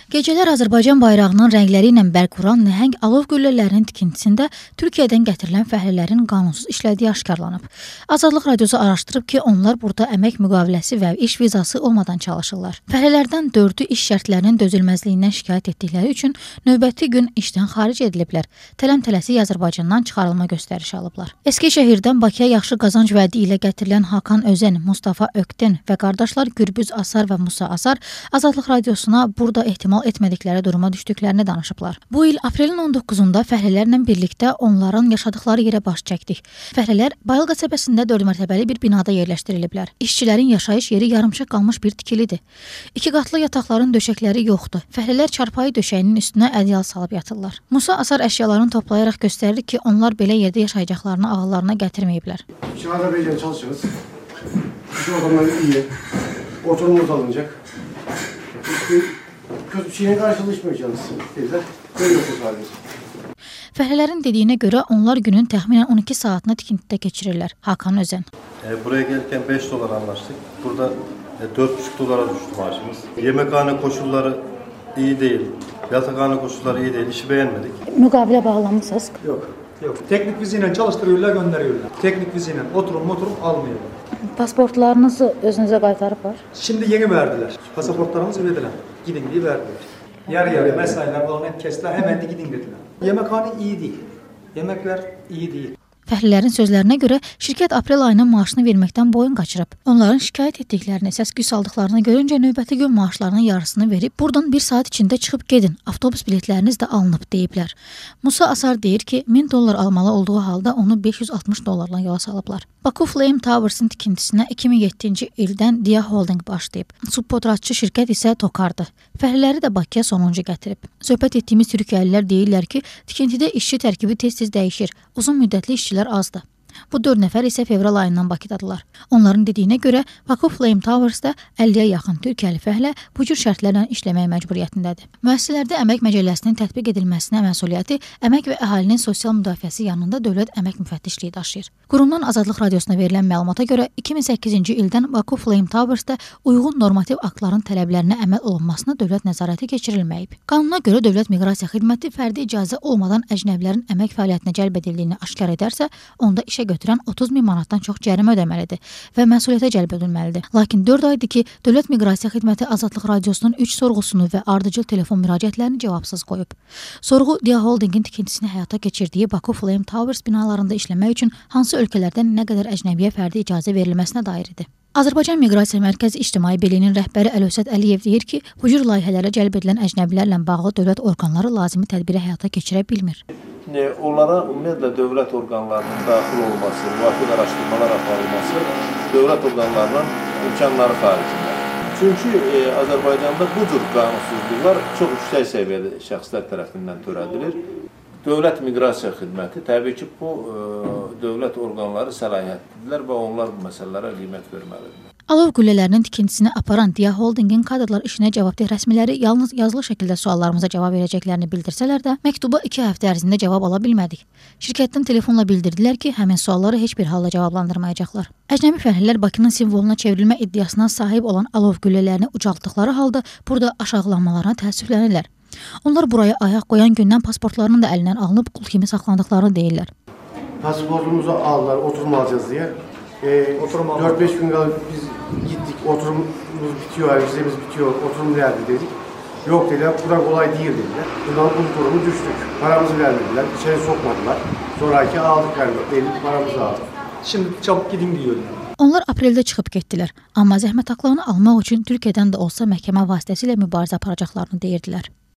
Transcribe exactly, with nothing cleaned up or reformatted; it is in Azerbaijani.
Gecələr Azərbaycan bayrağının rəngləri ilə bərq vuran nəhəng alov güllələrinin tikintisində Türkiyədən gətirilən fəhlələrin qanunsuz işlədiyi aşkarlanıb. Azadlıq Radiosu araşdırıb ki, onlar burada əmək müqaviləsi və iş vizası olmadan çalışırlar. Fəhlələrdən dördü iş şərtlərinin dözülməzliyindən şikayət etdikləri üçün növbəti gün işdən xaric ediliblər. Tələm-tələsik Azərbaycandan çıxarılma göstərişi alıblar. Eskişehirdən Bakıya yaxşı qazanc vədi ilə gətirilən Hakan Özən, Mustafa Ökten və qardaşlar Gürbüz Asar və Musa Asar Azadlıq Radiosuna burada ehtimal etmədikləri duruma düşdüklərini danışıblar. Bu il aprelin on doqquzunda fəhlələrlə birlikdə onların yaşadıkları yerə baş çəkdik. Fəhlələr Bayıl qəsəbəsində dörd mərtəbəli bir binada yerləşdiriliblər. İşçilərin yaşayış yeri yarımçıq qalmış bir tikilidir. İki qatlı yataqların döşəkləri yoxdur. Fəhlələr çarpayı döşəyinin üstünə ədyal salıb yatırlar. Musa Asar əşyalarını toplayaraq göstərir ki, onlar belə yerdə yaşayacaqlarını ağıllarına gətirməyiblər. Şahada beyler çalışırız. Şu adamlar iyi. Oturumumuz alınacak. Kötü bir şeyine karşılaşmayacağız dediler. Böyle yokuz halde. Fəhlələrin dediyinə görə onlar günün təxminən on iki saatını tikintidə keçirirlər. Hakan Özən. E, buraya gelirken beş dolar anlaştık. Burada e, dört buçuk dolara düştü maaşımız. Yemekhane koşulları iyi değil. Yatakhane koşulları iyi değil. İşi beğenmedik. Müqavilə bağlamısınız? Yok. Yok. Teknik viziyle çalıştırıyorlar, gönderiyorlar. Teknik viziyle oturum oturum almıyorlar. Pasportlarınızı özünüze qaytarıblar? Şimdi yeni verdiler. Pasaportlarımızı verdiler. Gidin diye verdiler. Yarı yarı mesailer falan hep kestiler. Hemen de gidin dediler. Yemekhane iyi değil. Yemekler iyi değil. Fəhlələrin sözlərinə görə şirkət aprel ayının maaşını verməkdən boyun qaçırıb. Onların şikayət etdiklərini, səs-küy saldıqlarını görüncə növbəti gün maaşlarının yarısını verib, buradan bir saat içində çıxıb gedin, avtobus biletləriniz də alınıb deyiblər. Musa Asar deyir ki, min dollar almalı olduğu halda onu beş yüz altmış dollarla yola salıblar. Baku Flame Towers'ın tikintisinə iki min yeddinci ildən Dia Holding başlayıb. Subkontratçı şirkət isə Tokardır. Fəhlələri də Bakıya sonuncu gətirib. Söhbət etdiyimiz türkiyəlilər deyirlər ki, tikintidə işçi tərkibi tez-tez dəyişir. Uzun müddətli işçilər azdır. Bu dörd nəfər isə fevral ayından Bakıdadırlar. Onların dediyinə görə Baku Flame Towers'da əlliyə yaxın türkiyəli fəhlə bu cür şərtlərlə işləmək məcburiyyətindədir. Müəssisələrdə əmək məcəlləsinin tətbiq edilməsinə məsuliyyəti Əmək və Əhalinin Sosial Müdafiəsi yanında Dövlət Əmək Müfəttişliyi daşıyır. Qurumdan Azadlıq Radiosuna verilən məlumata görə iki min səkkizinci ildən Baku Flame Towers'da uyğun normativ aktların tələblərinə əməl olunmasına dövlət nəzarəti keçirilməyib. Qanuna görə Dövlət Miqrasiya Xidməti fərdi icazə olmadan əcnəbilərin əmək fəaliyyətinə cəlb edildiyini aşkar edərsə, onda işə götürən otuz min manatdan çox cərimə ödəməlidir və məsuliyyətə cəlb edilməlidir. Lakin dörd aydır ki, Dövlət Miqrasiya Xidməti Azadlıq Radiosunun üç sorğusunu və ardıcıl telefon müraciətlərini cavabsız qoyub. Sorğu Dia Holdingin tikintisini həyata keçirdiyi Baku Flame Towers binalarında işləmək üçün hansı ölkələrdən nə qədər əcnəbiyə fərdi icazə verilməsinə dair idi. Azərbaycan Miqrasiya Mərkəzi İctimai Birliyinin rəhbəri Əlövsət Əliyev deyir ki, bu cür layihələrə cəlb edilən əcnəbilərlə bağlı dövlət orqanları lazımi tədbiri həyata keçirə bilmir. Onlara ümumiyyətlə dövlət orqanlarının daxil olması, müvafiq araşdırmalar aparılması dövlət orqanlarının imkanları xaricində. Çünki e, Azərbaycanda bu cür qanunsuzluqlar çox yüksək səviyyədə şəxslər tərəfindən törədilir. Dövlət Miqrasiya Xidməti təbii ki, bu e, dövlət orqanları səlahiyyətlidirlər və onlar bu məsələlərə qiymət verməlidir. Alov güllələrinin tikintisini aparan Dia Holdingin kadrlar işinə cavabdeh rəsmiləri yalnız yazılı şəkildə suallarımıza cavab verəcəklərini bildirsələr də, məktuba iki həftə ərzində cavab ala bilmədik. Şirkətdən telefonla bildirdilər ki, həmin sualları heç bir halda cavablandırmayacaqlar. Əcnəbi fəhlələr Bakının simvoluna çevrilmə iddiasına sahib olan alov güllələrini ucaltdıqları halda burada aşağılanmalarına təəssüflənirlər. Onlar buraya ayaq qoyan gündən pasportlarının da əlindən alınıb qul kimi saxlandıqlarını deyirlər. Pasportumuzu aldılar, oturum alacağız diye. E, dört beş gün kaldık biz gittik, oturumumuz bitiyor, vizemiz bitiyor, oturum nerede dedik. Yok dediler, bura kolay değil dediler. Buradan unuturumu düştük. Paramızı vermediler, içeri sokmadılar. Sonraki aldık yani, elli paramızı aldık. Şimdi çabuk gidin diyorlar. Onlar apreldə çıxıb getdilər, amma zəhmət haqlarını almaq üçün Türkiyədən də olsa məhkəmə vasitəsilə mübarizə aparacaqlarını deyirdilər.